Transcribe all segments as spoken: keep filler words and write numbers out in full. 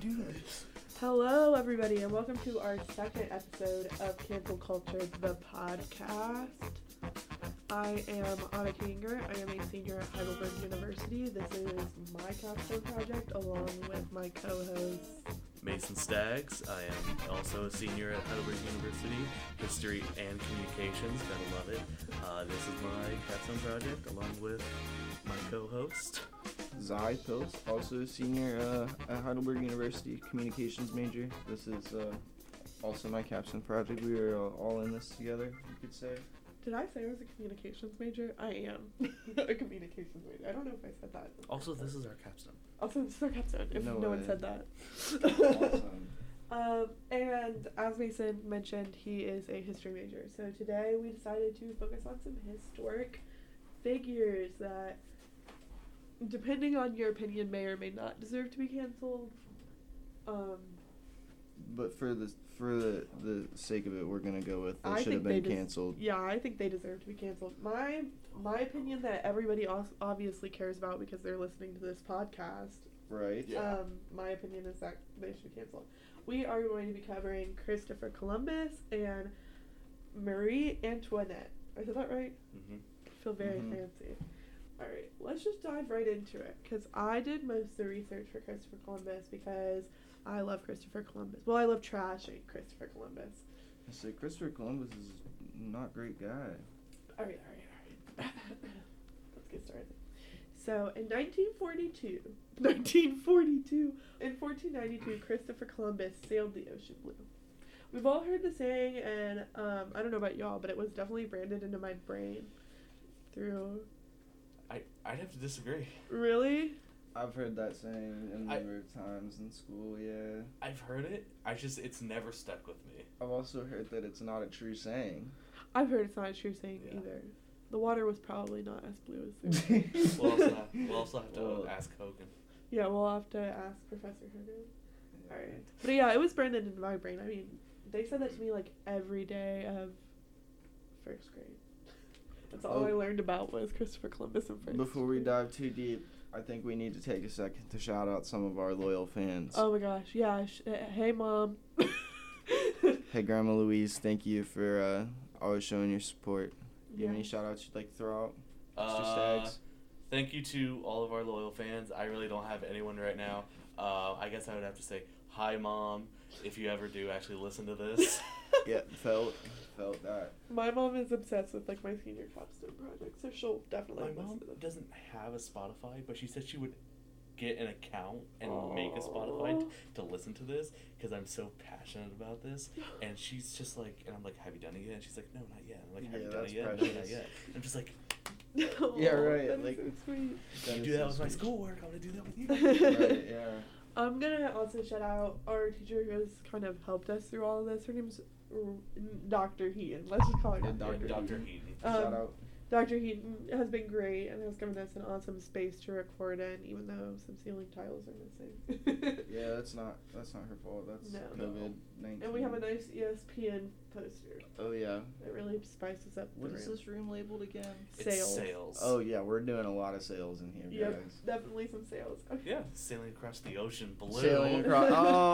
do this. Hello, everybody, and welcome to our second episode of Cancel Culture, the podcast. I am Anna Kanger. I am a senior at Heidelberg University. This is my capstone project, along with my co-host, Mason Staggs. I am also a senior at Heidelberg University, History and Communications. Gotta love it. Uh, this is my capstone project, along with my co-host, Zai Pilz, also a senior uh, at Heidelberg University, communications major. This is uh, also my capstone project. We are uh, all in this together, you could say. Did I say I was a communications major? I am a communications major. I don't know if I said that. Also, this is our capstone. Also, this is our capstone, if no, No one way. said that. Awesome. Um, and as Mason mentioned, he is a history major. So today we decided to focus on some historic figures that, depending on your opinion, may or may not deserve to be canceled. Um, But for the for the, the sake of it, we're gonna go with they I should think have they been des- canceled. yeah, I think they deserve to be canceled. My my opinion that everybody else obviously cares about because they're listening to this podcast. Right. Yeah. Um, my opinion is that they should be canceled. We are going to be covering Christopher Columbus and Marie Antoinette. I said that right? Mm-hmm. I feel very Mhm. fancy. Alright, let's just dive right into it. Because I did most of the research for Christopher Columbus because I love Christopher Columbus. Well, I love trashing Christopher Columbus. So Christopher Columbus is not a great guy. Alright, alright, alright. Let's get started. So, in nineteen forty-two, nineteen forty-two, in fourteen ninety-two, Christopher Columbus sailed the ocean blue. We've all heard the saying, and um, I don't know about y'all, but it was definitely branded into my brain through... I, I'd have to disagree. Really? I've heard that saying a I- number of times in school, yeah. I've heard it. I just, it's never stuck with me. I've also heard that it's not a true saying. I've heard it's not a true saying Yeah. either. The water was probably not as blue as the We'll also have, we'll also have to Well- ask Hogan. Yeah, we'll have to ask Professor Hogan. Alright. But yeah, it was branded into my brain. I mean, they said that to me like every day of first grade. That's all Oh. I learned about was Christopher Columbus in first Before we grade. dive too deep, I think we need to take a second to shout out some of our loyal fans. Oh my gosh, yeah. Sh- uh, hey, Mom. Hey, Grandma Louise, thank you for uh, always showing your support. Do you have Yeah. any shout outs you'd like to throw out? Mister Uh, Staggs? thank you to all of our loyal fans. I really don't have anyone right now. Uh, I guess I would have to say, hi, Mom, if you ever do actually listen to this. Yeah, felt felt that. My mom is obsessed with like my senior capstone project, so she'll definitely My listen mom to this. doesn't have a Spotify, but she said she would get an account and make a Spotify t- to listen to this because I'm so passionate about this. And she's just like, and I'm like, have you done it yet? And she's like, no, not yet. I'm like, have Yeah, you done that's it yet? No, not precious. yet. I'm just like, Yeah, right, That is like- so sweet. That you is do that so with my sweet. schoolwork. I'm gonna do that with you. Right, yeah. I'm gonna also shout out our teacher who has kind of helped us through all of this. Her name's R- Doctor Heaton. Let's just call her Yeah, Doctor Doctor Heaton. Heaton. Um, shout out. Doctor Heaton has been great and has given us an awesome space to record in, even though some ceiling tiles are missing. Yeah, that's not that's not her fault. That's No. COVID nineteen. And we have a nice E S P N poster. Oh yeah. It really spices up What the is room. this room labeled again? It's Sales. sales. Oh yeah, we're doing a lot of sales in here, Yep, guys. definitely some sales. Okay. Yeah, sailing across the ocean blue. Sailing across.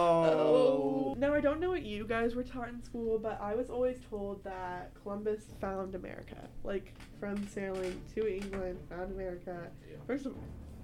Oh. Now, I don't know what you guys were taught in school, but I was always told that Columbus found America. Like, from sailing to England, found America. Yeah. First of all,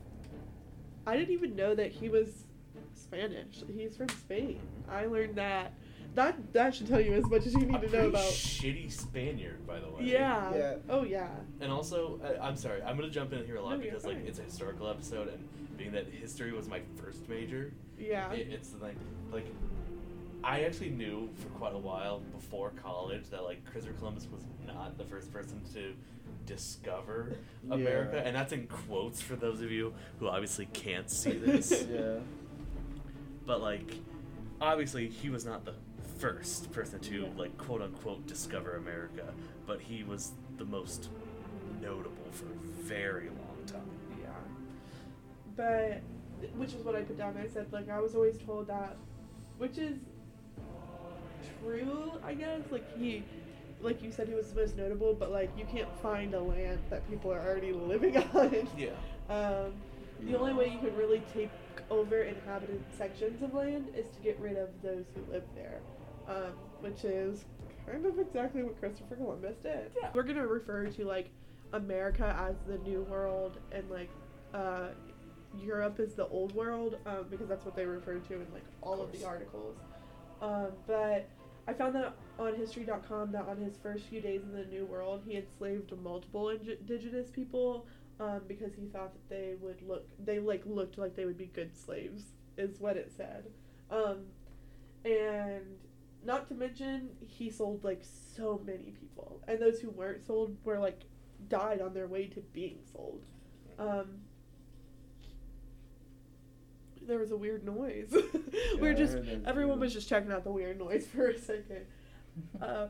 I didn't even know that he was Spanish. He's from Spain. I learned that. That that should tell you as much as you need A to know pretty about. shitty Spaniard, by the way. Yeah. Yeah. Oh, yeah. And also, I, I'm sorry, I'm gonna jump in here a lot No, you're because like fine. it's a historical episode, and being that history was my first major, Yeah. it, it's the thing. Like, I actually knew for quite a while before college that like Christopher Columbus was not the first person to discover America, Yeah. and that's in quotes for those of you who obviously can't see this. Yeah. But like, obviously, he was not the first person to Yeah. like quote unquote discover America, but he was the most notable for a very long time. Yeah. But, which is what I put down. I said, like, I was always told that, which is true, I guess. Like, he, like you said, he was the most notable, but, like, you can't find a land that people are already living on. Yeah. Um, The Yeah. only way you can really take over inhabited sections of land is to get rid of those who live there, um, which is kind of exactly what Christopher Columbus did. Yeah. We're gonna refer to like America as the New World and like uh, Europe is the Old World, um, because that's what they refer to in like all of, of the articles. Um, but I found that on history dot com that on his first few days in the New World, he enslaved multiple indigenous people, um, because he thought that they would look, they like looked like they would be good slaves, is what it said. Um, and not to mention, he sold like so many people, and those who weren't sold were like died on their way to being sold. Um, there was a weird noise. we were Yeah, I just heard that everyone too. was just checking out the weird noise for a second. uh,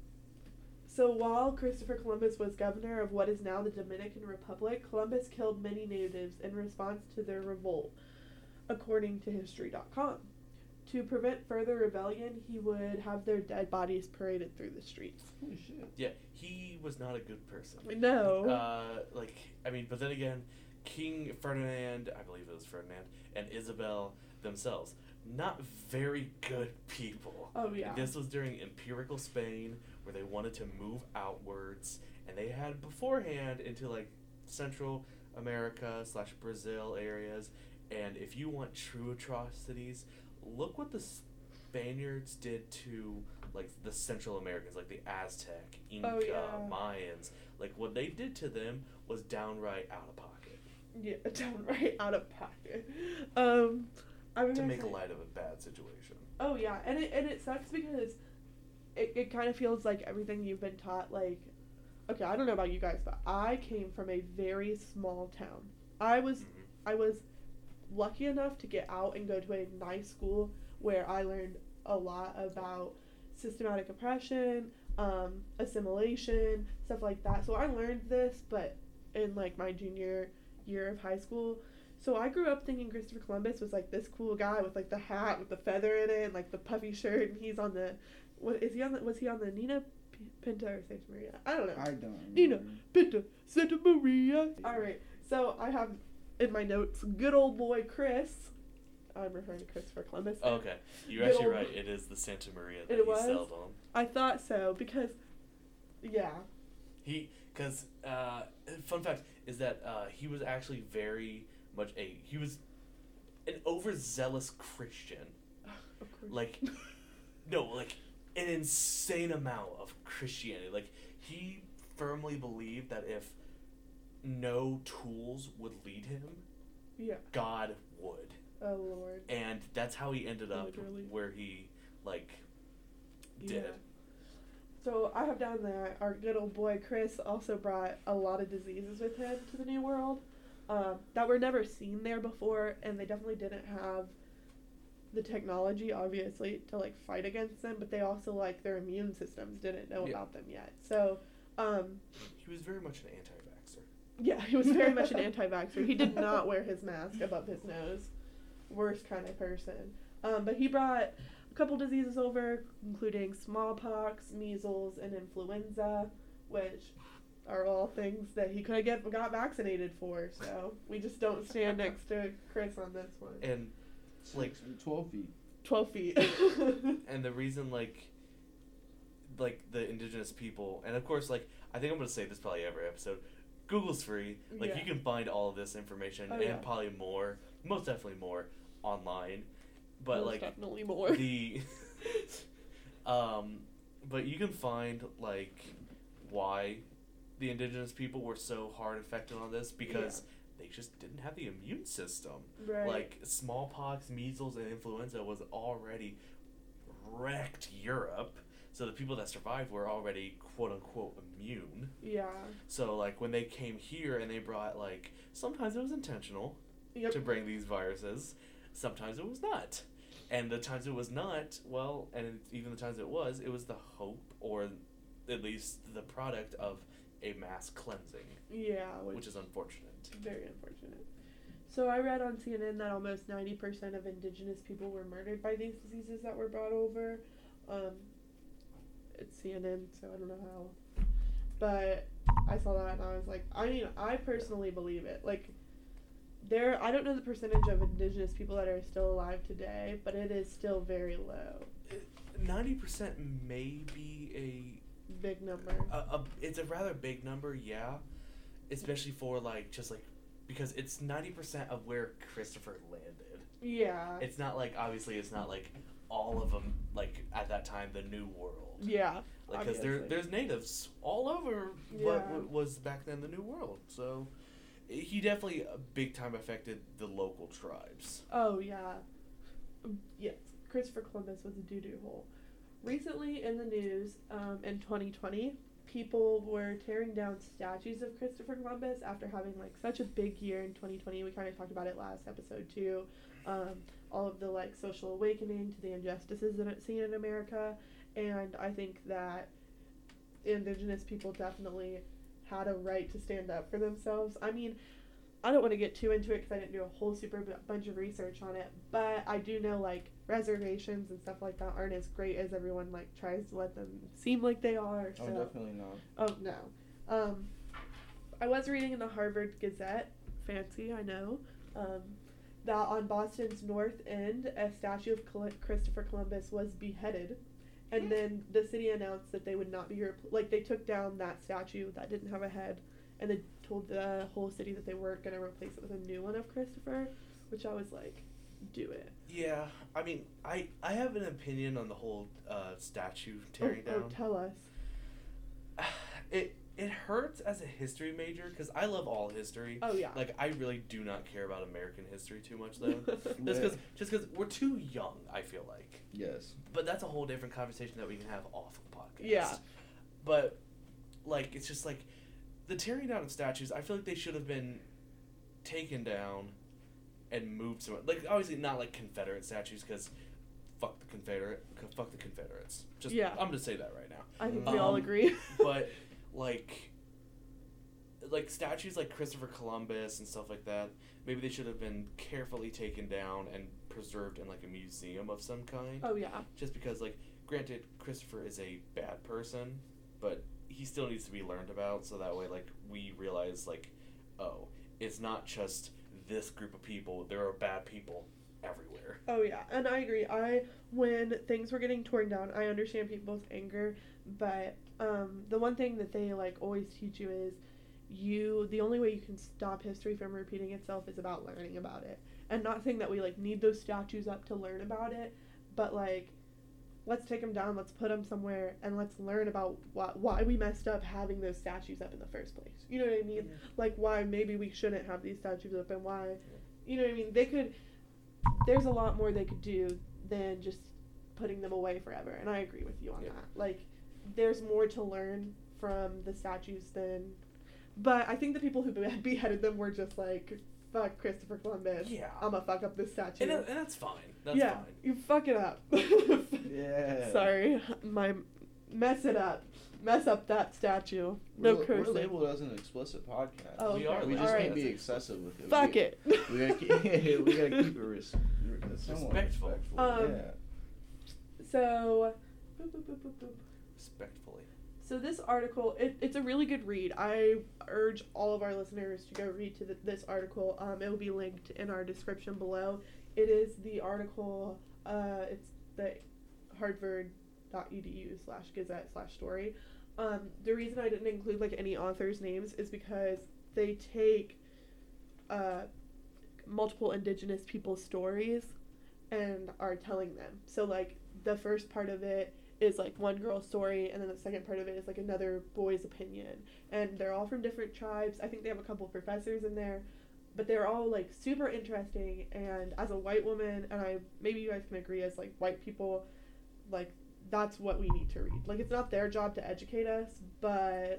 so while Christopher Columbus was governor of what is now the Dominican Republic, Columbus killed many natives in response to their revolt, according to history dot com. To prevent further rebellion, he would have their dead bodies paraded through the streets. Holy shit. Yeah, he was not a good person. No. Uh, like, I mean, but then again, King Ferdinand, I believe it was Ferdinand, and Isabel themselves, not very good people. Oh, yeah. This was during empirical Spain, where they wanted to move outwards, and they had beforehand into, like, Central America slash Brazil areas, and if you want true atrocities, look what the Spaniards did to, like, the Central Americans, like the Aztec, Inca, Oh, yeah. Mayans. Like, what they did to them was downright out of pocket. Yeah, downright out of pocket. Um, I was To gonna make say- light of a bad situation. Oh yeah, and it and it sucks because it, it kind of feels like everything you've been taught, like, okay, I don't know about you guys, but I came from a very small town. I was Mhm. I was lucky enough to get out and go to a nice school where I learned a lot about systematic oppression, um, assimilation, stuff like that. So I learned this, but in like my junior year of high school. So I grew up thinking Christopher Columbus was like this cool guy with like the hat with the feather in it and like the puffy shirt, and he's on the, what is he on the, was he on the Nina P- Pinta or Santa Maria? I don't know. I don't. Nina remember. Pinta Santa Maria. All right. So I have in my notes, good old boy Chris. I'm referring to Christopher Columbus. Oh, okay. You're Good actually old- right. It is the Santa Maria that It he was? sailed on. I thought so because, yeah. He, because, uh, fun fact is that uh, he was actually very much a, he was an overzealous Christian. Of course. Like, no, like, an insane amount of Christianity. Like, he firmly believed that if no tools would lead him, Yeah. God would. Oh Lord. And that's how he ended up Literally. where he, like, did. Yeah. So I have down that our good old boy Chris also brought a lot of diseases with him to the New World, um, that were never seen there before, and they definitely didn't have the technology, obviously, to like fight against them. But they also, like, their immune systems didn't know Yeah. about them yet. So, um, He was very much an anti-vaxxer. yeah, he was very much an anti-vaxxer. He did not wear his mask above his nose. Worst kind of person. Um, but he brought a couple diseases over, including smallpox, measles, and influenza, which are all things that he could have get got vaccinated for. So we just don't stand next to Chris on this one. And, like, Six feet, twelve feet. Twelve feet. and the reason, like, like, the indigenous people, and of course, like, I think I'm going to say this probably every episode, Google's free. Like, Yeah. you can find all of this information, Oh, and yeah. probably more, most definitely more, online. But, Most like, definitely more. the, um, but you can find, like, why the indigenous people were so hard affected on this, because they just didn't have the immune system. Right. Like, smallpox, measles, and influenza was already wrecked Europe, so the people that survived were already quote-unquote immune. Yeah. So, like, when they came here and they brought, like, sometimes it was intentional Yep. to bring these viruses, sometimes it was not. And the times it was not, well, and even the times it was, it was the hope, or at least the product of a mass cleansing, Yeah. Which, which is unfortunate. very unfortunate. So I read on C N N that almost ninety percent of indigenous people were murdered by these diseases that were brought over. Um, it's C N N, so I don't know how. But I saw that and I was like, I mean, I personally believe it. Like, there, I don't know the percentage of indigenous people that are still alive today, but it is still very low. ninety percent may be a Big number. A, a, it's a rather big number, yeah. Especially for, like, just, like, because it's ninety percent of where Christopher landed. Yeah. It's not, like, obviously, it's not, like, all of them, like, at that time, the New World. Yeah. Like, because there, there's natives all over Yeah. what w- was back then the New World. So, he definitely uh, big time affected the local tribes. Oh, yeah. Um, Yes. Christopher Columbus was a doo-doo hole. Recently in the news, um, in twenty twenty, people were tearing down statues of Christopher Columbus after having, like, such a big year in twenty twenty. We kind of talked about it last episode, too. Um, all of the, like, social awakening to the injustices that it's seen in America. And I think that indigenous people definitely had a right to stand up for themselves. I mean, I don't want to get too into it because I didn't do a whole super b- bunch of research on it, but I do know, like, reservations and stuff like that aren't as great as everyone, like, tries to let them seem like they are. So. Oh, definitely not. Oh, no. Um, I was reading in the Harvard Gazette, fancy, I know, um, that on Boston's North End, a statue of Col- Christopher Columbus was beheaded. And then the city announced that they would not be, repl- like, they took down that statue that didn't have a head, and they told the whole city that they weren't going to replace it with a new one of Christopher, which I was like, do it. Yeah, I mean, I, I have an opinion on the whole uh, statue tearing oh, down. Oh, tell us. It it hurts as a history major because I love all history. Oh, yeah. Like, I really do not care about American history too much, though. Yeah. Just because just because we're too young, I feel like. Yes. But that's a whole different conversation that we can have off the podcast. Yeah. But, like, it's just like, the tearing down of statues, I feel like they should have been taken down and moved somewhere. Like, obviously not, like, Confederate statues, because fuck the Confederate, fuck the Confederates. Just, Yeah. I'm gonna say that right now. I think Um, we all agree. But, like, like, statues like Christopher Columbus and stuff like that, maybe they should have been carefully taken down and preserved in, like, a museum of some kind. Oh, yeah. Just because, like, granted, Christopher is a bad person, but he still needs to be learned about, so that way, like, we realize, like, oh, it's not just this group of people, there are bad people everywhere. Oh, yeah. And I agree. I, when things were getting torn down, I understand people's anger, but um, the one thing that they, like, always teach you is you, the only way you can stop history from repeating itself is about learning about it. And not saying that we, like, need those statues up to learn about it, but, like, let's take them down, let's put them somewhere, and let's learn about wh- why we messed up having those statues up in the first place. You know what I mean? Mm-hmm. Like, why maybe we shouldn't have these statues up, and why, you know what I mean? They could, there's a lot more they could do than just putting them away forever, and I agree with you on Yeah. that. Like, there's more to learn from the statues than, but I think the people who be- beheaded them were just like, fuck Christopher Columbus. Yeah. I'm gonna fuck up this statue. And, that, and that's fine. That's yeah, fine. you fuck it up. Yeah. Sorry, my mess it up, mess up that statue. No we're, cursing. We're labeled as an explicit podcast. Oh, We okay. are. We just Alright. can't be excessive with it. Fuck we, it. We gotta keep, we gotta keep it res- somewhat Respectful. respectful. Um, yeah. So, boop, boop, boop, boop, boop. Respectfully. So this article, it, it's a really good read. I urge all of our listeners to go read to the, this article. Um, it will be linked in our description below. It is the article, uh, it's the harvard.edu slash gazette slash story. Um, the reason I didn't include, like, any authors' names is because they take uh, multiple indigenous people's stories and are telling them. So, like, the first part of it is, like, one girl's story, and then the second part of it is, like, another boy's opinion. And they're all from different tribes. I think they have a couple professors in there. But they're all, like, super interesting. And as a white woman, and I maybe you guys can agree as, like, white people, like, that's what we need to read. Like, it's not their job to educate us, but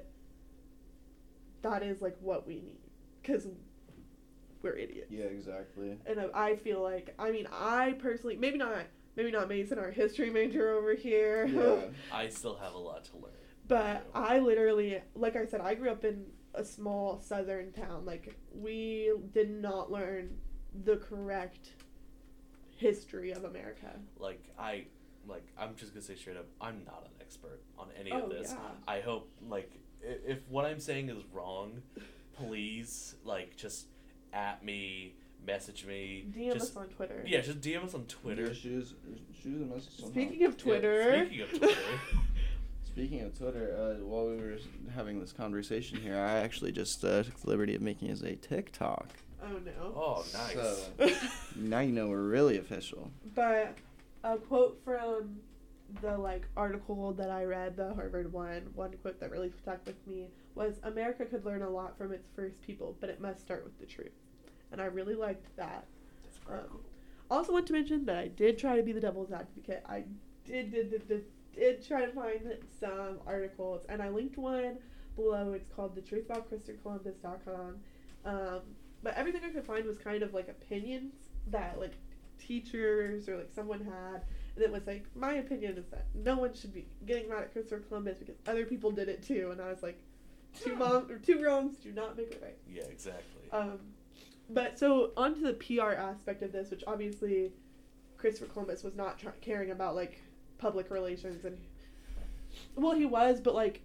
that is, like, what we need. Because we're idiots. Yeah, exactly. And I feel like, I mean, I personally, maybe not, maybe not Mason, our history major over here. Yeah. I still have a lot to learn. But I literally, like I said, I grew up in a small southern town. Like, we did not learn the correct history of America. Like, I, like, I'm just gonna say straight up, I'm not an expert on any Oh, of this. yeah. I hope, like, i- if what I'm saying is wrong, please, like, just at me, message me. D M just, us on Twitter. Yeah, just D M us on Twitter. Yeah, shoot us, shoot us a message somehow. Speaking of Yeah, Twitter. speaking of Twitter. Speaking of Twitter, uh, while we were having this conversation here, I actually just uh, took the liberty of making us a TikTok. Oh no. Oh, nice. So, now you know we're really official. But a quote from the like article that I read, the Harvard one, one quote that really stuck with me was, "America could learn a lot from its first people, but it must start with the truth." And I really liked that. That's very Um, cool. Also want to mention that I did try to be the devil's advocate. I did did did did, did try to find some articles, and I linked one below. It's called the truth about christopher columbus dot com. Um, but everything I could find was kind of like opinions that like teachers or like someone had, and it was like, my opinion is that no one should be getting mad at Christopher Columbus because other people did it too. And I was like, two mom or two wrongs do not make it right. Yeah, exactly. Um, but so onto the P R aspect of this, which obviously Christopher Columbus was not try- caring about like public relations, and well, he was, but like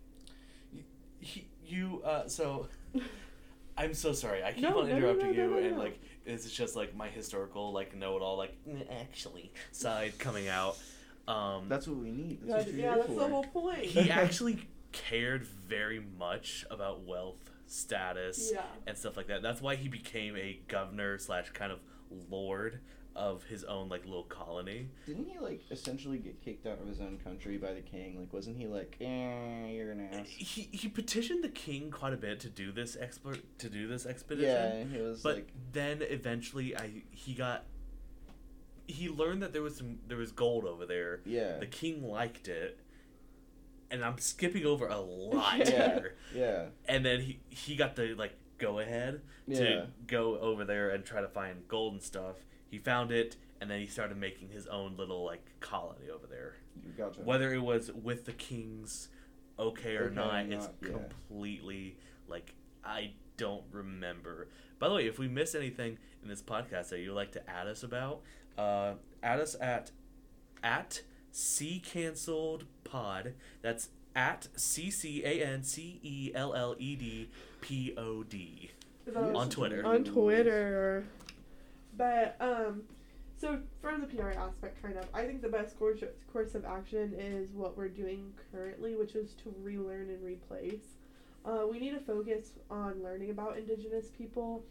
He, you, uh, so, I'm so sorry. I keep No, on no, no, interrupting no, no, you, no, and, no. like, it's just, like, my historical, like, know-it-all, like, "Mm, actually, side coming out. Um, That's what we need. That's yeah, what you're yeah, here that's for. the whole point. he actually cared very much about wealth, status, Yeah. and stuff like that. That's why he became a governor slash kind of lord of his own, like, little colony. Didn't he like essentially get kicked out of his own country by the king? Like, wasn't he like, eh, you're an ass? He he petitioned the king quite a bit to do this expert to do this expedition. Yeah, and he was But like, then eventually, I he got he learned that there was some there was gold over there. yeah, The king liked it, and I'm skipping over a lot Yeah. here. yeah, And then he he got the like go ahead yeah. to go over there and try to find gold and stuff. He found it, and then he started making his own little like colony over there. You gotcha. Whether it was with the king's okay or Okay not, or it's not, yeah. completely like I don't remember. By the way, if we miss anything in this podcast that you'd like to add us about, uh, add us at at C Cancelled Pod. That's at C C A N C E L L E D P O D Is that Yes, on Twitter. on Twitter. But um, so from the P R aspect, kind of, I think the best course course of action is what we're doing currently, which is to relearn and replace. Uh, we need to focus on learning about Indigenous people,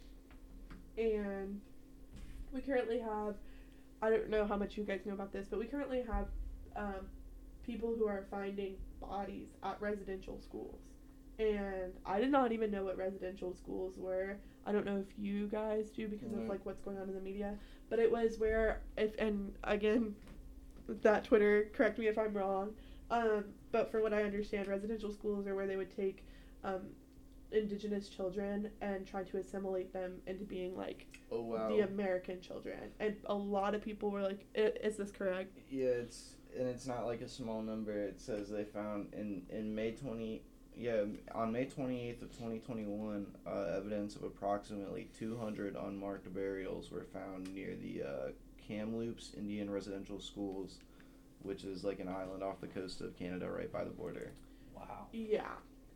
and we currently have, I don't know how much you guys know about this, but we currently have um, people who are finding bodies at residential schools. And I did not even know what residential schools were. I don't know if you guys do because No. of like what's going on in the media, but it was where if and again, that Twitter, correct me if I'm wrong. Um, but from what I understand, residential schools are where they would take um, Indigenous children and try to assimilate them into being like Oh wow. the American children. And a lot of people were like, "I- "Is this correct?" Yeah, it's and it's not like a small number. It says they found in in May twenty. Yeah, on May twenty-eighth of twenty twenty-one, uh, evidence of approximately two hundred unmarked burials were found near the uh, Kamloops Indian Residential Schools, which is like an island off the coast of Canada right by the border. Wow. Yeah.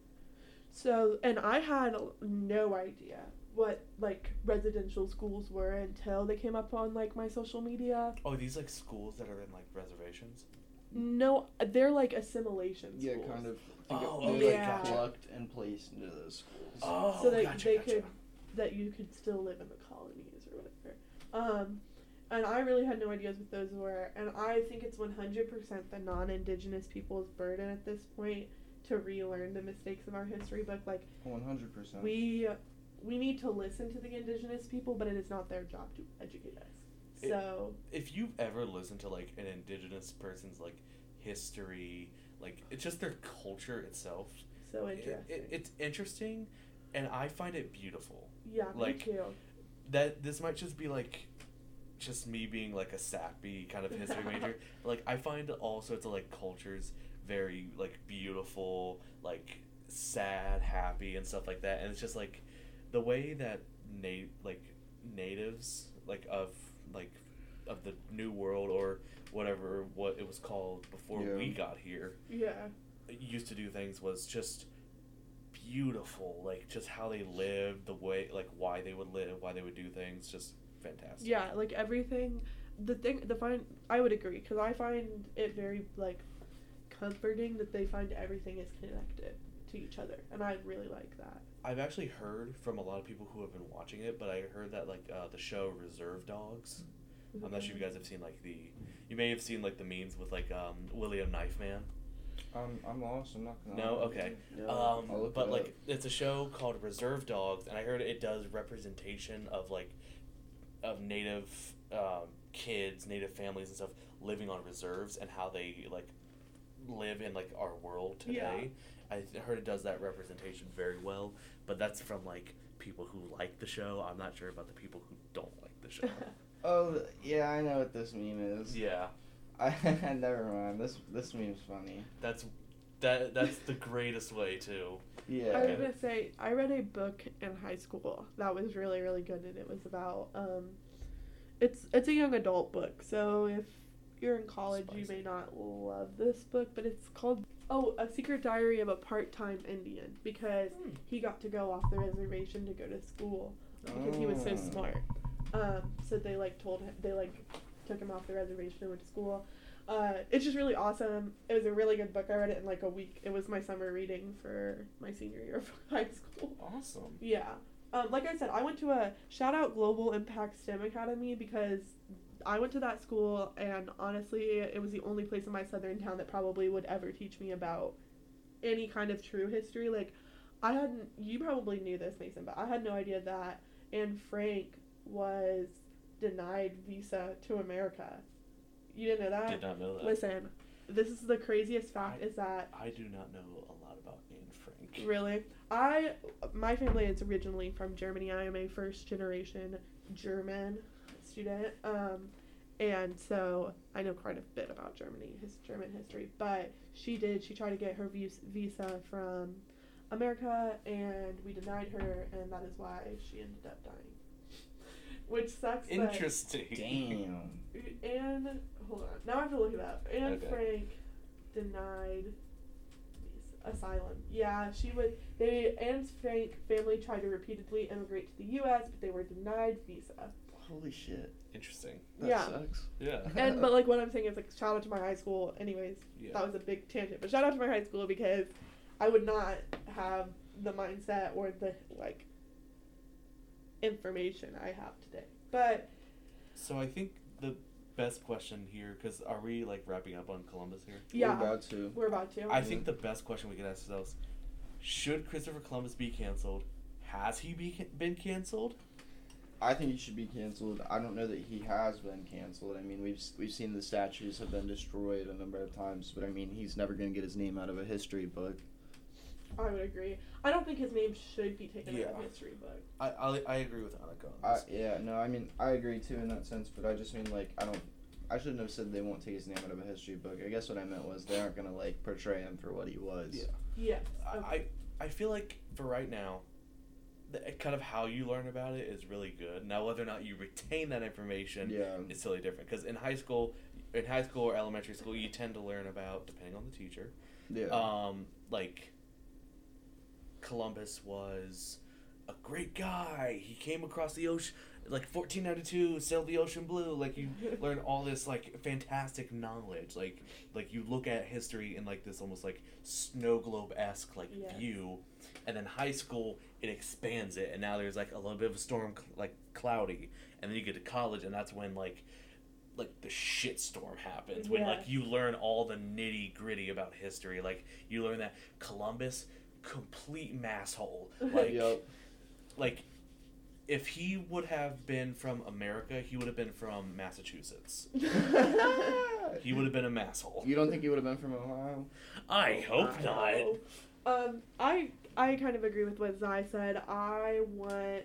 So, and I had no idea what like residential schools were until they came up on like my social media. Oh, are these like schools that are in like reservations? No, they're like assimilation Yeah, schools. kind of. Oh, they okay, like gotcha. plucked and placed into those schools. Oh, so that gotcha, they gotcha. could that you could still live in the colonies or whatever. Um, and I really had no idea what those were, and I think it's one hundred percent the non-Indigenous people's burden at this point to relearn the mistakes of our history book. Like One hundred percent. we we need to listen to the Indigenous people, but it is not their job to educate us. It- So If you've ever listened to like an indigenous person's like history, like it's just their culture itself. so It, interesting. it, it's interesting, and I find it beautiful. yeah, like- me too. That this might just be like, just me being like a sappy kind of history major. But, like I find all sorts of like cultures very like beautiful, like sad, happy, and stuff like that. And it's just like the way that na- like natives like of like of the New World or whatever what it was called before Yeah. we got here Yeah. used to do things was just beautiful. Like, just how they lived, the way, like, why they would live, why they would do things, just fantastic. Yeah, like, everything, the thing, the find, I would agree, because I find it very, like, comforting that they find everything is connected to each other, and I really like that. I've actually heard from a lot of people who have been watching it, but I heard that, like, uh, the show Reserve Dogs, I'm not sure if you guys have seen, like, the, you may have seen, like, the memes with, like, um, William Knife Man. Um, I'm lost. I'm not gonna. No, okay. No. Um, I'll look but it like, up. it's a show called Reserve Dogs, and I heard it does representation of like, of native um, kids, native families and stuff living on reserves, and how they like live in like our world today. Yeah. I heard it does that representation very well, but that's from like people who like the show. I'm not sure about the people who don't like the show. Oh yeah, I know what this meme is. Yeah. I never mind. This this meme's funny. That's that that's the greatest way too. Yeah. I was gonna say, I read a book in high school that was really, really good, and it was about, um, it's it's a young adult book, so if you're in college, Spicy. you may not love this book, but it's called, oh, A Secret Diary of a Part-Time Indian, because Hmm. he got to go off the reservation to go to school, because he was so Oh. smart. Um, so they, like, told him, they, like, took him off the reservation and went to school. Uh, it's just really awesome. It was a really good book. I read it in like a week. It was my summer reading for my senior year of high school. Awesome. Yeah. Um, like I said, I went to a shout out Global Impact STEM Academy because I went to that school, and honestly, it was the only place in my southern town that probably would ever teach me about any kind of true history. Like, I hadn't, you probably knew this, Mason, but I had no idea that Anne Frank was denied visa to America. You didn't know that? Did not know that. Listen, this is the craziest fact I- is that I do not know a lot about Anne Frank. really, I my family is originally from Germany. I am a first generation German student, um, and so I know quite a bit about Germany, his German history. But she did. She tried to get her vis- visa from America, and we denied her, and that is why she ended up dying. Which sucks. but- Interesting. Damn. Anne, hold on. Now I have to look it up. Anne Okay. Frank denied asylum. Yeah, she would. They Anne Frank family tried to repeatedly immigrate to the U S, but they were denied visa. Holy shit. Interesting. That Yeah. sucks. Yeah. And but like what I'm saying is like shout out to my high school. Anyways, Yeah. that was a big tangent. But shout out to my high school because I would not have the mindset or the like information I have today. But So I think the best question here, because are we like wrapping up on Columbus here? yeah, We're about to. we're about to. I think the best question we could ask ourselves: should Christopher Columbus be canceled? Has he be, been canceled? I think he should be canceled. I don't know that he has been canceled. I mean, we've we've seen the statues have been destroyed a number of times, but I mean, he's never going to get his name out of a history book. I would agree. I don't think his name should be taken out Yeah. of history book. I I, I agree with Annika on I, this. yeah, no, I mean, I agree too in that sense, but I just mean, like, I don't, I shouldn't have said they won't take his name out of a history book. I guess what I meant was they aren't going to, like, portray him for what he was. Yeah. Yes. I, Okay. I I feel like for right now, the, kind of how you learn about it is really good. Now, whether or not you retain that information Yeah. is totally different. Because in high school, in high school or elementary school, you tend to learn about, depending on the teacher, Yeah. um, like Columbus was a great guy. He came across the ocean, like fourteen ninety-two, sailed the ocean blue. Like you learn all this like fantastic knowledge. Like like you look at history in like this almost like snow globe esque like Yes. view, and then high school it expands it, and now there's like a little bit of a storm cl- like cloudy, and then you get to college, and that's when like like the shit storm happens when like Yes. you learn all the nitty gritty about history. Like you learn that Columbus, complete masshole. Like Yep. like if he would have been from America, he would have been from Massachusetts. He would have been a masshole. You don't think he would have been from Ohio? I hope not. Um, I I kind of agree with what Zai said. I want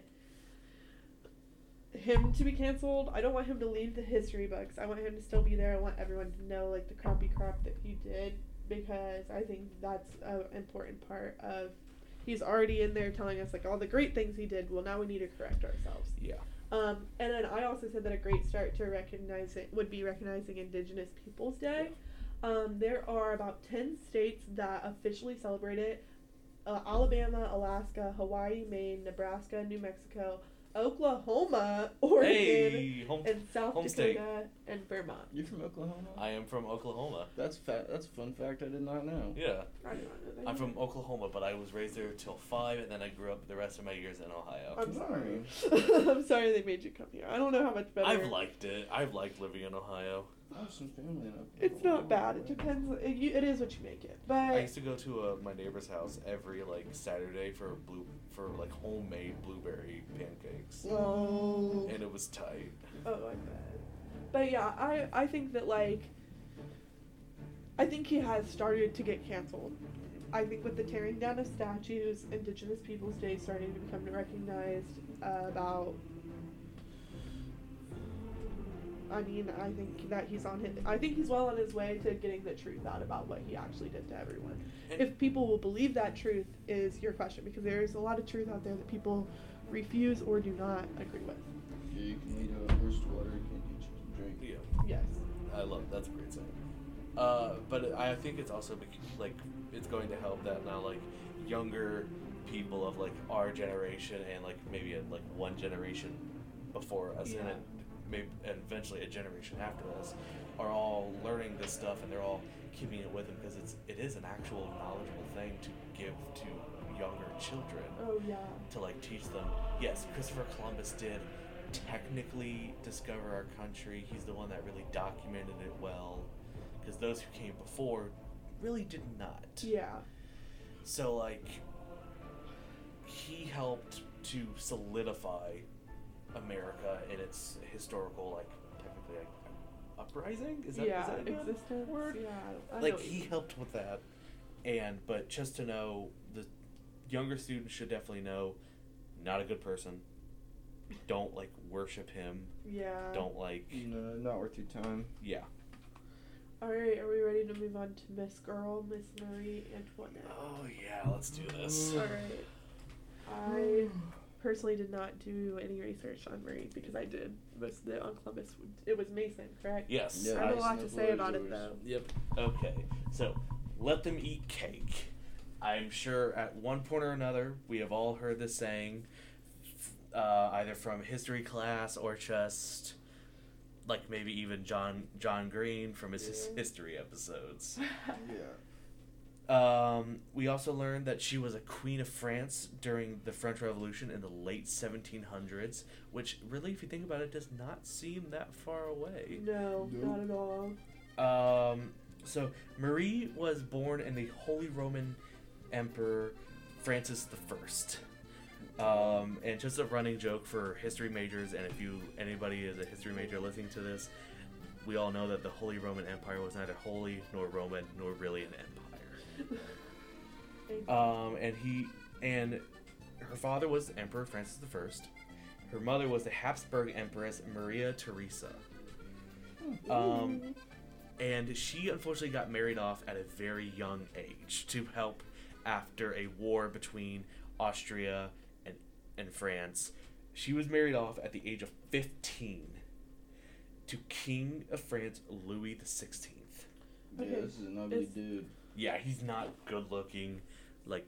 him to be canceled. I don't want him to leave the history books. I want him to still be there. I want everyone to know like the crappy crap that he did because I think that's an important part of. He's already in there telling us like all the great things he did. Well, now we need to correct ourselves. Yeah. Um, and then I also said that a great start to recognize it would be recognizing Indigenous Peoples Day. Um, there are about ten states that officially celebrate it. uh, Alabama, Alaska, Hawaii, Maine, Nebraska, New Mexico, Oklahoma, Oregon, Hey, home, and South home Dakota, state. and Vermont. You're from Oklahoma? I am from Oklahoma. That's fa- That's a fun fact I did not know. Yeah. I did not know that. I'm from Oklahoma, but I was raised there till five, and then I grew up the rest of my years in Ohio. I'm sorry. I'm sorry they made you come here. I don't know how much better. I've liked it. I've liked living in Ohio. I have some family in Oklahoma. It's not bad. It depends. It, you, it is what you make it. But I used to go to uh, my neighbor's house every like Saturday for blue for like homemade blueberry pancakes, oh, and it was tight. oh, I bet. But yeah, I I think that like I think he has started to get canceled. I think with the tearing down of statues, Indigenous Peoples Day starting to become recognized uh, about. I mean, I think that he's on his. I think he's well on his way to getting the truth out about what he actually did to everyone. And If people will believe that truth is your question, because there's a lot of truth out there that people refuse or do not agree with. Yeah, you can lead a horse to water, you can't teach it to drink. yeah, Yes. I love that's a great saying. Uh, but I think it's also bec- like it's going to help that now like younger people of like our generation and like maybe a, like one generation before us and Yeah. then maybe and eventually a generation after us are all learning this stuff and they're all keeping it with them because it's it is an actual knowledgeable thing to give to younger children Oh yeah. to like teach them. Yes, Christopher Columbus did technically discover our country. He's the one that really documented it well, because those who came before really did not. Yeah. So like he helped to solidify America in its historical like technically like uprising. Is that yeah. is that a good Existence. word? Yeah. I know Like what you he mean. helped with that, and but just to know the younger students should definitely know, not a good person. Don't like worship him. Yeah. Don't like No, not worth your time. yeah. All right. Are we ready to move on to Miss Girl, Miss Marie Antoinette? Oh yeah, let's do this. All right. I personally did not do any research on Marie because I did most of it on Columbus. It was Mason, correct? Yes. Yeah. I have a Nice, lot to those say were about it yours. though. Yep. Okay. So, let them eat cake. I'm sure at one point or another we have all heard this saying, uh, either from history class or just like maybe even John John Green from his his Yeah. history episodes. Yeah. Um, we also learned that she was a queen of France during the French Revolution in the late seventeen hundreds, which really, if you think about it, does not seem that far away. No, Nope. not at all. Um, so Marie was born in the Holy Roman Emperor Francis the First. Um, and just a running joke for history majors, and if you anybody is a history major listening to this, we all know that the Holy Roman Empire was neither holy nor Roman nor really an empire. Thank you. Um, and he and her father was Emperor Francis the First. Her mother was the Habsburg Empress Maria Theresa. Um, and she unfortunately got married off at a very young age to help after a war between Austria and and France. She was married off at the age of fifteen to King of France Louis the Sixteenth. Yeah, Okay, this is an ugly is- dude. Yeah, he's not good looking, like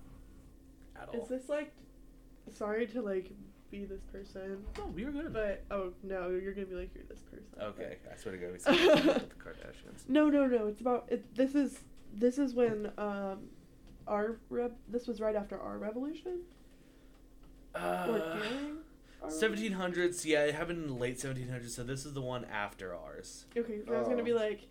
at all. Is this like? Sorry to like be this person, Oh, you're good. but oh no, you're gonna be like you're this person. Okay, I swear to God, we said with the Kardashians. No, no, no. It's about it. This is this is when um, our rev. This was right after our revolution or Uh, during. Our seventeen hundreds, yeah, it happened in the late seventeen hundreds, so this is the one after ours. revolution? Okay, so I was gonna Oh. be like.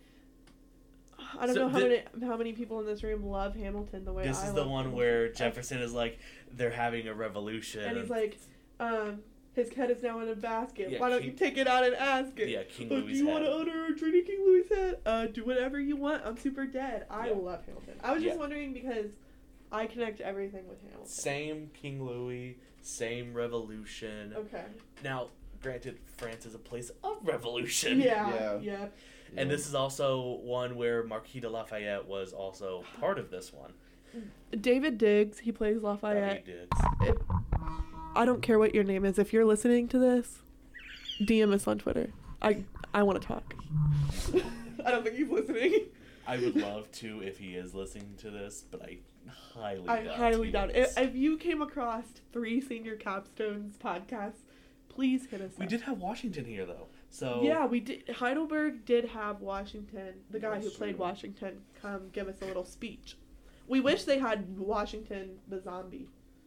I don't So know how thi- many how many people in this room love Hamilton the way This I is the love one Hamilton. where I- Jefferson is like, they're having a revolution. and he's like, um, his head is now in a basket. Yeah, Why don't King- you take it out and ask it? Yeah, King Oh, Louis' do you want head. to order a drink King Louis' head? Uh, do whatever you want. I'm super dead. I Yeah. love Hamilton. I was just Yeah. wondering because I connect everything with Hamilton. Same King Louis, same revolution. Okay. Now, granted, France is a place of revolution. Yeah. Yeah. Yeah. And this is also one where Marquis de Lafayette was also part of this one. David Diggs, he plays That Lafayette. he did. If, I don't care what your name is. If you're listening to this, D M us on Twitter. I I want to talk. I don't think he's listening. I would love to if he is listening to this, but I highly I doubt highly he doubt it. is. If, if you came across three senior capstones podcasts, please hit us We up. did have Washington here, though. So Yeah, we did. Heidelberg did have Washington, the guy That's who played true. Washington, come give us a little speech. We wish they had Washington the zombie.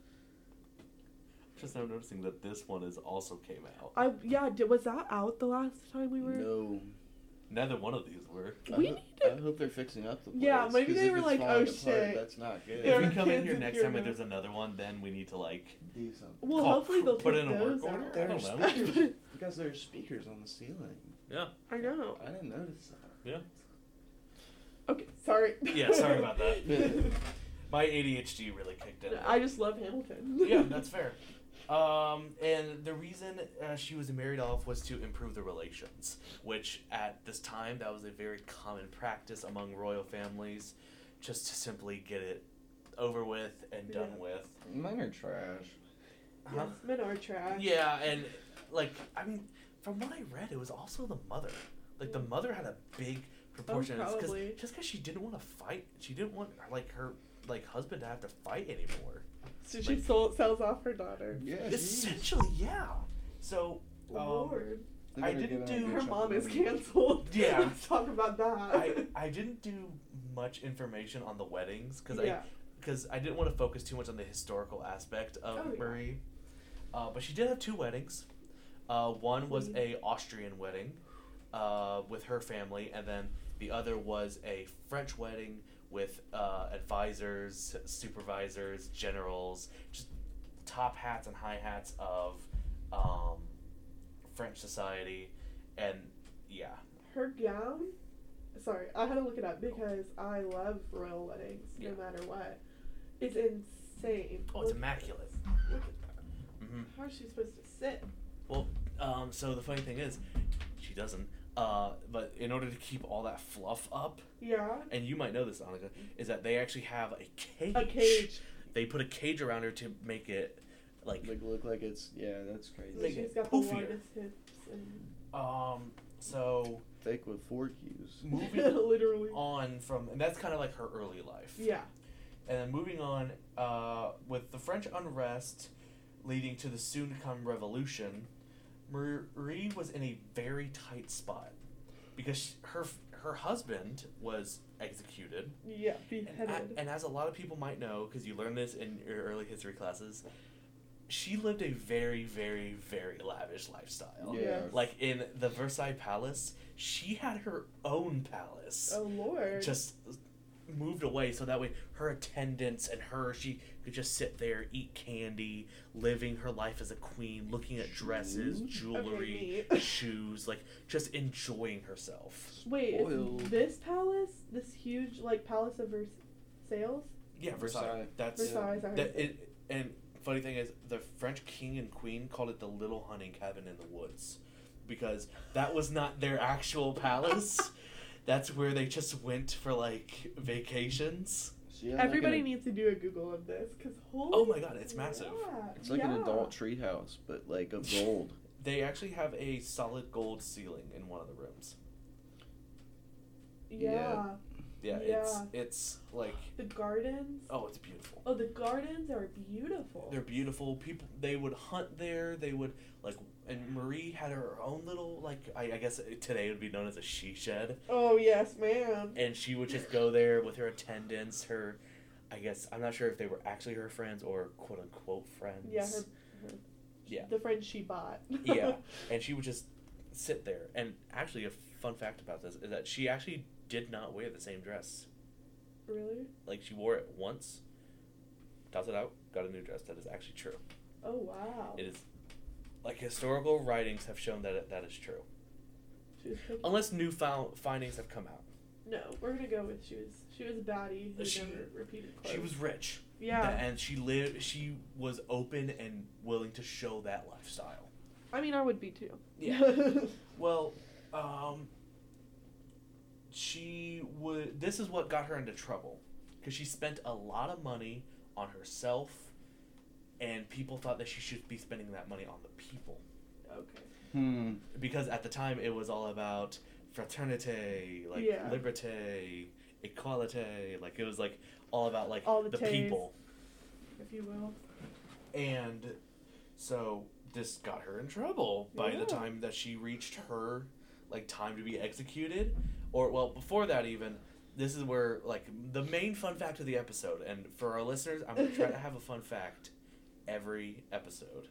Just now noticing that this one is also came out. I yeah, did, was that out the last time we were? No. Neither one of these were. We I, ho- need to- I hope they're fixing up the place. Yeah, maybe 'cause they if were it's like, falling "Oh, apart, shit." That's not good. There If are we come in kids here in next here time now. and there's another one, then we need to like Do something. Well, call- hopefully they'll put take in a those work out. order. I don't There's- know. Because there's speakers on the ceiling. Yeah. I know. I didn't notice that. Yeah. Okay, sorry. Yeah, sorry about that. My A D H D really kicked in. I just love Hamilton. Yeah, that's fair. Um, and the reason uh, she was married off was to improve the relations, which at this time that was a very common practice among royal families, just to simply get it over with and done Yeah. with. Men are trash. Huh? Yes, men are trash. Yeah, and like I mean, from what I read, it was also the mother. Like the mother had a big proportion. Oh, It's 'cause- probably. just because she didn't want to fight, she didn't want like her like husband to have to fight anymore. So she Like- sold, sells off her daughter. Yeah. Essentially, yeah. So. Um, Lord. They I better didn't give do- her Her chunk mom of is money. canceled. Yeah. Let's talk about that. I, I didn't do much information on the weddings because yeah. I because I didn't want to focus too much on the historical aspect of Oh, yeah. Marie. Uh, but she did have two weddings. Uh, one was Queen. a Austrian wedding uh, with her family, and then the other was a French wedding with uh, advisors, supervisors, generals, just top hats and high hats of um, French society, and yeah. Her gown. Sorry, I had to look it up because I love royal weddings, Yeah. no matter what. It's insane. Oh, it's Look- immaculate. Look at that. Mm-hmm. How is she supposed to sit? Well, um, so the funny thing is, she doesn't. Uh, but in order to keep all that fluff up, Yeah. and you might know this, Annika, is that they actually have a cage. A cage. They put a cage around her to make it like. Like look like it's yeah, that's So crazy. Like- she's got poofier. the widest hips and Um. So Thick with fork use. moving literally. on from, and that's kind of like her early life. Yeah. And then moving on, uh, with the French unrest leading to the soon-to-come revolution, Marie was in a very tight spot because sh her her husband was executed, Yeah. and, Beheaded. a- and as a lot of people might know, because you learned this in your early history classes, she lived a very, very, very lavish lifestyle. Yeah. Like in the Versailles Palace, she had her own palace. Oh Lord. Just moved away so that way her attendants and her she could just sit there, eat candy, living her life as a queen, looking at dresses, Shoes? jewelry, Okay, shoes, like just enjoying herself. Wait, Spoiled. is this palace, this huge like palace of Versailles? Yeah, Versailles. Versailles. That's Versailles. I heard that it. And funny thing is, the French king and queen called it the Little Hunting Cabin in the Woods, because that was not their actual palace. That's where they just went for like vacations. So yeah, like Everybody an- needs to do a Google of this because holy. Oh my God, it's massive. crap, It's like an yeah. adult treehouse, but like of gold. They actually have a solid gold ceiling in one of the rooms. Yeah. Yeah. Yeah, Yeah. it's it's like The gardens. oh, it's beautiful. Oh, the gardens are beautiful. They're beautiful. People they would hunt there. They would like, and Marie had her own little like I, I guess today it would be known as a she shed, Oh yes, ma'am. and she would just go there with her attendants. Her, I guess I'm not sure if they were actually her friends or quote unquote friends. Yeah, her, her. Yeah. The friend she bought. Yeah, and she would just sit there. And actually, a fun fact about this is that she actually did not wear the same dress. Really? Like she wore it once, tossed it out, got a new dress. That is actually true. Oh wow. It is, like historical writings have shown that it, that is true. She was picky. Unless new found findings have come out. No, we're gonna go with she was she was a baddie who She- never repeated clothes. She was rich. Yeah. That- and she lived. She was open and willing to show that lifestyle. I mean, I would be too. Yeah. Well, um, she would. This is what got her into trouble, because she spent a lot of money on herself, and people thought that she should be spending that money on the people, Okay. Hmm. because at the time it was all about fraternité, like Yeah. liberté, equalité, like it was like all about like All the the taste. people. if you will. And so this got her in trouble by Yeah. the time that she reached her like time to be executed, or well before that even. This is where like the main fun fact of the episode, and for our listeners, I'm gonna try to have a fun fact every episode.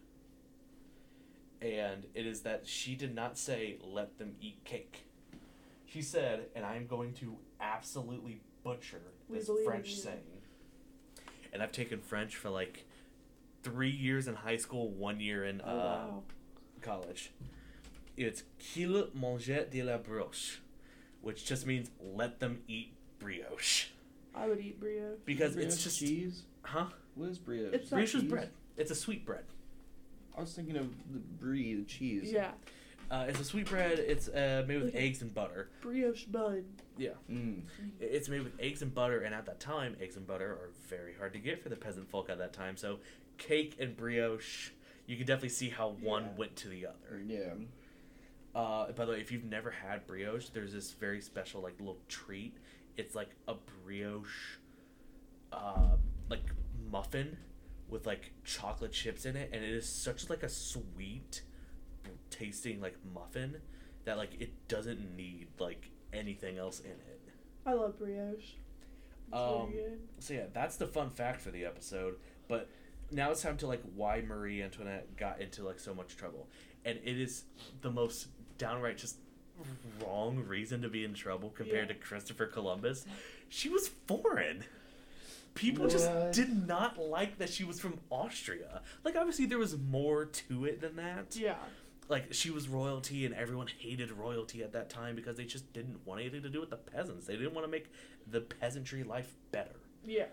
And it is that she did not say let them eat cake. She said, and I'm going to absolutely butcher We this believe in French you. saying. And I've taken French for like three years in high school, one year in uh, Oh, wow. college. It's qu'il mangeait de la brioche, which just means let them eat brioche. I would eat brioche. Because Brioche it's just cheese. huh? What is brioche? It's not Brioche is cheese? bread. It's a sweet bread. I was thinking of the brie, the cheese. Yeah. Uh, it's a sweet bread. It's uh, made with Like- eggs and butter. Brioche bun. Yeah. Mm. It's made with eggs and butter, and at that time, eggs and butter are very hard to get for the peasant folk at that time. So, cake and brioche, you can definitely see how one Yeah. went to the other. Yeah. Uh, by the way, if you've never had brioche, there's this very special like little treat. It's like a brioche, uh, like muffin with like chocolate chips in it, and it is such like a sweet tasting like muffin that like it doesn't need like anything else in it. I love brioche. It's Um, very good. So yeah, that's the fun fact for the episode. But now it's time to like why Marie Antoinette got into like so much trouble, and it is the most downright just wrong reason to be in trouble compared Yeah. to Christopher Columbus. She was foreign. People just What? did not like that she was from Austria. Like obviously there was more to it than that. Yeah. Like she was royalty and everyone hated royalty at that time because they just didn't want anything to do with the peasants. They didn't want to make the peasantry life better. Yeah.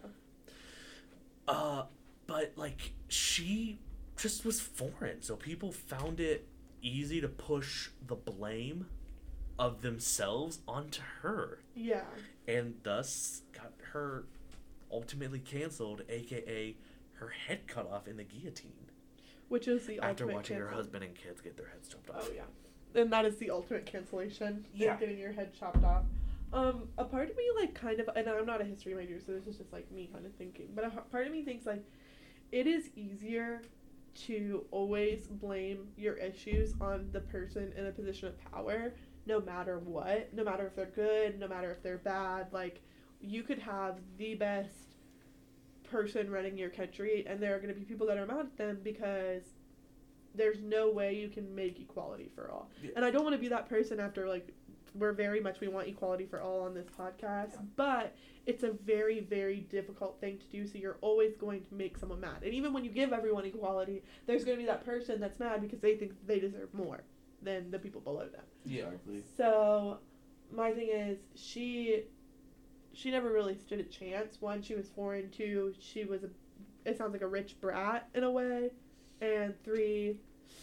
Uh, but like she just was foreign, so people found it easy to push the blame of themselves onto her, Yeah. and thus got her ultimately canceled, aka her head cut off in the guillotine Which is the after ultimate watching her cancel- husband and kids get their heads chopped off. Oh yeah. And that is the ultimate cancellation. is Yeah. Getting your head chopped off. Um, a part of me like kind of, and I'm not a history major, so this is just like me kind of thinking. But a h- part of me thinks like, it is easier to always blame your issues on the person in a position of power, no matter what, no matter if they're good, no matter if they're bad. Like, you could have the best person running your country, and there are going to be people that are mad at them because there's no way you can make equality for all. Yeah. And I don't want to be that person after, like, we're very much, we want equality for all on this podcast, Yeah. but it's a very, very difficult thing to do, so you're always going to make someone mad. And even when you give everyone equality, there's going to be that person that's mad because they think they deserve more than the people below them. Yeah. Exactly. So, my thing is, she she never really stood a chance. One, she was foreign. Two, she was a, it sounds like a rich brat in a way. And three,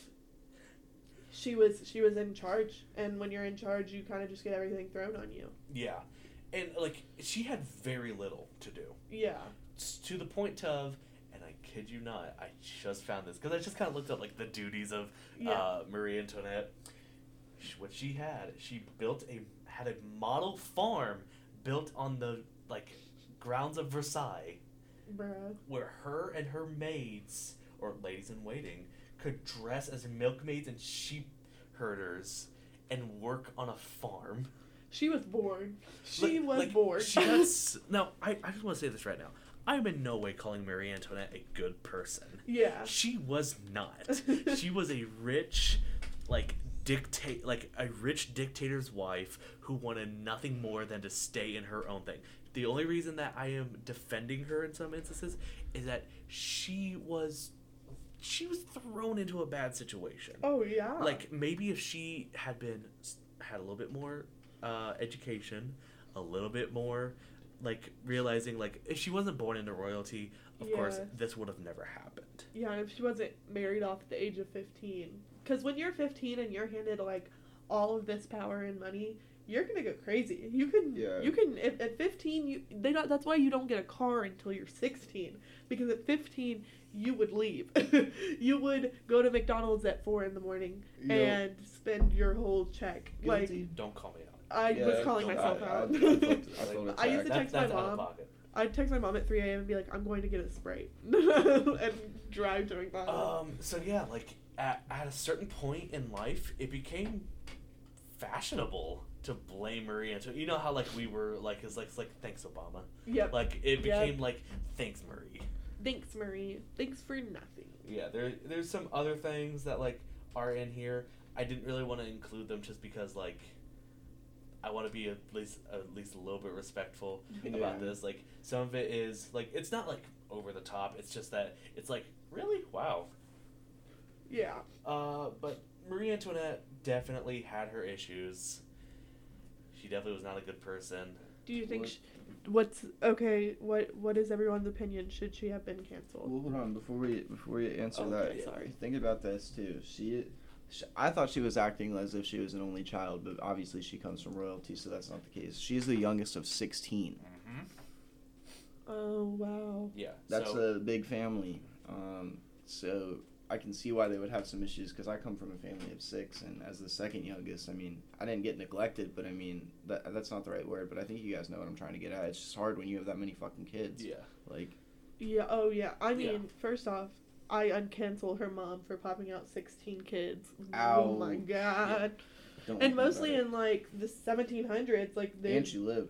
she was she was in charge. And when you're in charge, you kind of just get everything thrown on you. Yeah, and like she had very little to do. Yeah. S- to the point of, and I kid you not, I just found this because I just kind of looked up like the duties of Yeah. uh, Marie Antoinette. Sh- What she had, she built a had a model farm built on the like grounds of Versailles, Bruh. where her and her maids or ladies in waiting could dress as milkmaids and sheep herders and work on a farm. She was bored. She Like- was like, bored. She had s- now, I, I just want to say this right now. I am in no way calling Marie Antoinette a good person. yeah. She was not. She was a rich, like dictate, like a rich dictator's wife who wanted nothing more than to stay in her own thing. The only reason that I am defending her in some instances is that she was, she was thrown into a bad situation. Oh, yeah. Like maybe if she had been had a little bit more uh, education, a little bit more like realizing like if she wasn't born into royalty, of course Yes. this would have never happened. Yeah, and if she wasn't married off at the age of fifteen. Because when you're fifteen and you're handed, like, all of this power and money, you're going to go crazy. You can, Yeah. you can, at, at fifteen, you they don't, that's why you don't get a car until you're sixteen. Because at fifteen, you would leave. You would go to McDonald's at four in the morning Yep. and spend your whole check. Like, Guilty. Don't call me out. I was Yeah, calling I- myself I- out. I felt- I felt I used attacked. to That- text my that's out of mom. pocket. I'd text my mom at three a.m. and be like, I'm going to get a Sprite. And drive to McDonald's. Um, so yeah, like, at, at a certain point in life, it became fashionable to blame Marie Antoinette. You know how, like, we were, like, it's like, it's like thanks, Obama. Yep. Like, it became, Yep. like, thanks, Marie. Thanks, Marie. Thanks for nothing. Yeah, there there's some other things that, like, are in here. I didn't really want to include them just because, like, I want to be at least at least a little bit respectful Yeah. about this. Like, some of it is, like, it's not, like, over the top. It's just that it's like, really? Wow. Yeah. Uh, but Marie Antoinette definitely had her issues. She definitely was not a good person. Do you think... What- Sh- what's... Okay, what what is everyone's opinion? Should she have been canceled? Well, hold on before we before we answer Okay, that. sorry. Think about this too. She, she, I thought she was acting as if she was an only child, but obviously she comes from royalty, so that's not the case. She's the youngest of sixteen. Mm-hmm. Oh, wow. Yeah. That's so, a big family. Um, so I can see why they would have some issues because I come from a family of six, and as the second youngest, I mean, I didn't get neglected, but I mean, that that's not the right word, but I think you guys know what I'm trying to get at. It's just hard when you have that many fucking kids. yeah. Like, Yeah, oh, yeah. I mean, Yeah. first off, I uncancel her mom for popping out sixteen kids. Ow. Oh, my God. don't And think mostly about it. in, like, the seventeen hundreds, like, they... And she lived.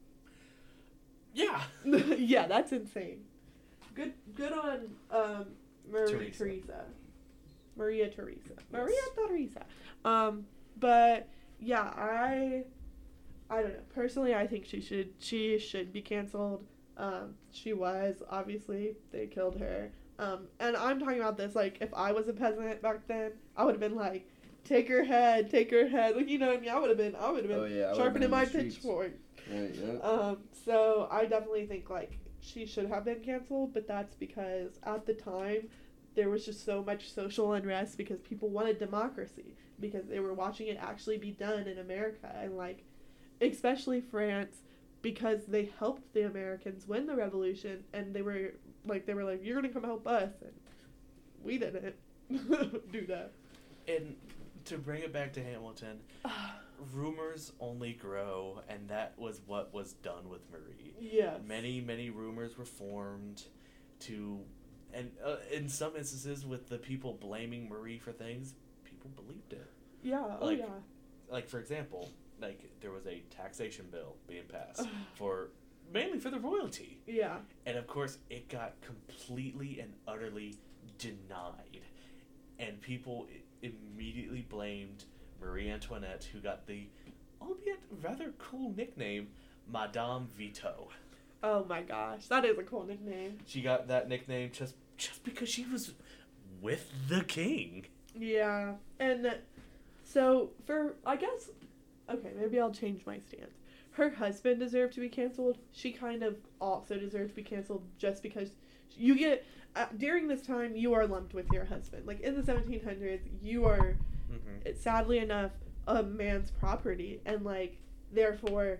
Yeah. Yeah, that's insane. Good good on um, Maria Teresa. Teresa. Maria Teresa. Maria Teresa. Um, but yeah, I I don't know. Personally, I think she should she should be canceled. Um, she was, obviously. They killed her. Um, and I'm talking about this like if I was a peasant back then, I would have been like, take her head, take her head. Like, you know what I mean? I would have been I would have been Oh, yeah, I would've sharpening been in my the streets. pitchfork. Right, yeah. Um, so I definitely think like she should have been canceled, but that's because at the time there was just so much social unrest because people wanted democracy because they were watching it actually be done in America and like especially France because they helped the Americans win the revolution and they were like they were like you're gonna come help us and we didn't do that. And to bring it back to Hamilton, rumors only grow, and that was what was done with Marie. Yes. Many, many rumors were formed to, and uh, in some instances, with the people blaming Marie for things, people believed it. Yeah. Oh Like- yeah. Like, for example, like there was a taxation bill being passed for mainly for the royalty, Yeah. and of course, it got completely and utterly denied, and people i- immediately blamed Marie Antoinette, who got the, albeit rather cool nickname, Madame Veto. Oh my gosh, that is a cool nickname. She got that nickname just just because she was with the king. Yeah, and so for I guess okay, maybe I'll change my stance. Her husband deserved to be canceled. She kind of also deserved to be canceled just because you get uh, during this time you are lumped with your husband. Like in the seventeen hundreds, you are Mm-hmm. sadly enough a man's property, and like therefore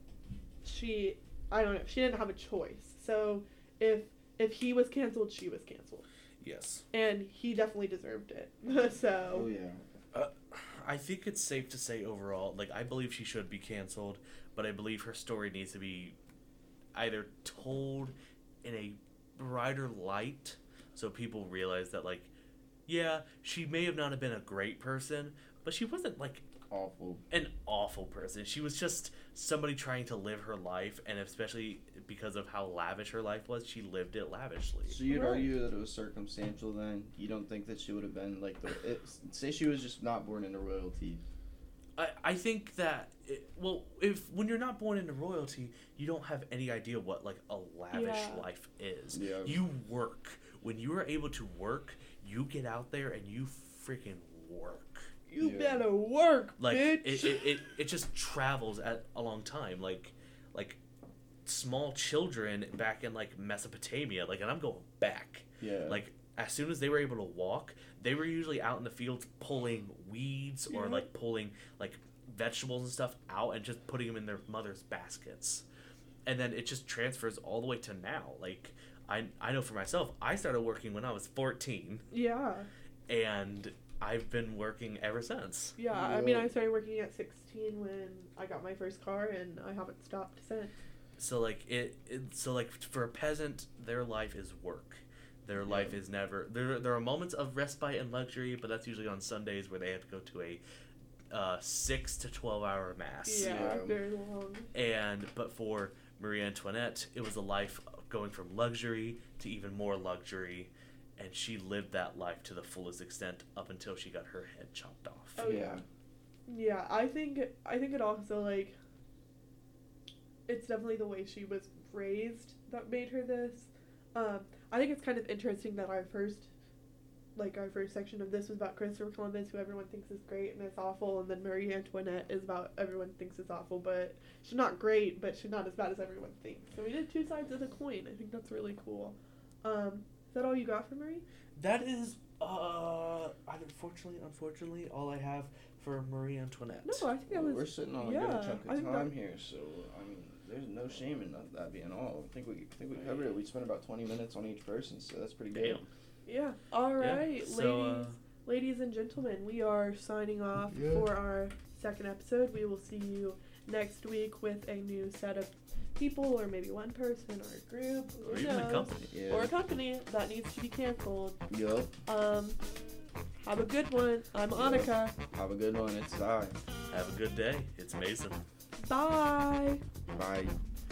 she I don't know she didn't have a choice. So if if he was canceled, she was canceled, Yes. and he definitely deserved it. Oh, So yeah. I think it's safe to say overall, like, I believe she should be canceled, but I believe her story needs to be either told in a brighter light so people realize that, like, yeah, she may have not have been a great person, but she wasn't, like, Awful. an awful person. She was just somebody trying to live her life, and especially because of how lavish her life was, she lived it lavishly. So you'd Right. argue that it was circumstantial then? You don't think that she would have been like the... It, say she was just not born into royalty. I, I think that it, well, if when you're not born into royalty, you don't have any idea what like a lavish Yeah. life is. Yeah. You work. When you are able to work, you get out there and you freaking work. you Yeah. better work, Like bitch. it, it, it, it just travels at a long time. Like like small children back in like Mesopotamia, like and I'm going back. Yeah. Like as soon as they were able to walk, they were usually out in the fields pulling weeds or Yeah. like pulling like vegetables and stuff out and just putting them in their mother's baskets. And then it just transfers all the way to now. Like I I know for myself, I started working when I was fourteen yeah. and I've been working ever since. Yeah, I mean, I started working at sixteen when I got my first car, and I haven't stopped since. so like it, it so like for a peasant, their life is work. Their Yeah. life is never there. There are moments of respite and luxury, but that's usually on Sundays where they have to go to a uh, six to twelve hour mass. Yeah, Yeah. very long. And but for Marie Antoinette, it was a life going from luxury to even more luxury, and she lived that life to the fullest extent up until she got her head chopped off. Oh, yeah. Yeah, I think I think it also like it's definitely the way she was raised that made her this. Um, I think it's kind of interesting that our first like our first section of this was about Christopher Columbus, who everyone thinks is great and it's awful, and then Marie Antoinette is about everyone thinks is awful, but she's not great, but she's not as bad as everyone thinks. So we did two sides of the coin. I think that's really cool. Um, is that all you got for Marie? That is, uh, unfortunately, unfortunately, all I have for Marie Antoinette. No, I think that was. We're sitting on a yeah, good chunk I of think time that- here, so I mean, there's no shame in that, that being all. I think we I think we covered it. We spent about twenty minutes on each person, so that's pretty good. Damn. Yeah. All Yeah, right, so, ladies, uh, ladies and gentlemen, we are signing off Yeah. for our second episode. We will see you next week with a new set of people, or maybe one person, or a group, Or who even a knows? company. Yeah. or a company that needs to be canceled. Yup. Um, have a good one. I'm Yeah. Annika. Have a good one. It's I. Have a good day. It's Mason. Bye. Bye.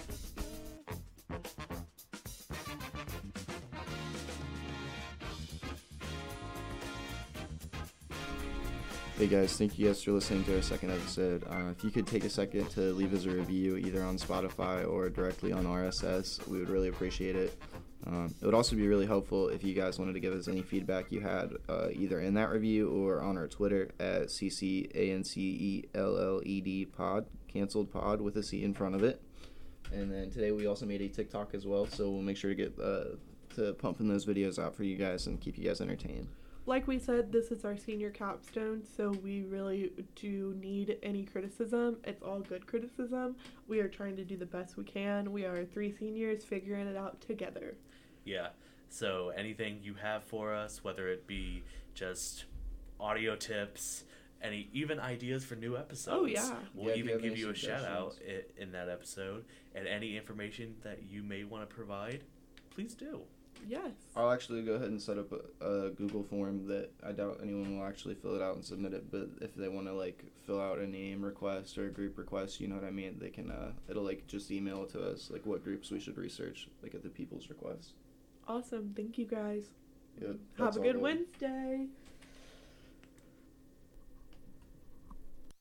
Hey guys, thank you guys for listening to our second episode. Uh, if you could take a second to leave us a review either on Spotify or directly on R S S, we would really appreciate it. Um, it would also be really helpful if you guys wanted to give us any feedback you had uh, either in that review or on our Twitter at C C A N C E L L E D pod, canceled pod with a C in front of it. And then today we also made a TikTok as well, so we'll make sure to get uh, to pumping those videos out for you guys and keep you guys entertained. Like we said, this is our senior capstone, so we really do need any criticism. It's all good criticism. We are trying to do the best we can. We are three seniors figuring it out together. Yeah. So anything you have for us, whether it be just audio tips, any even ideas for new episodes. Oh, yeah. We'll Yeah, if you even have give any you a shout out suggestions. i- in that episode, and any information that you may want to provide, please do. Yes. I'll actually go ahead and set up a, a Google form that I doubt anyone will actually fill it out and submit it, but if they want to like fill out a name request or a group request, you know what I mean, they can uh it'll like just email it to us like what groups we should research like at the people's request. Awesome. Thank you guys. Yep, Have that's a all good good. Wednesday.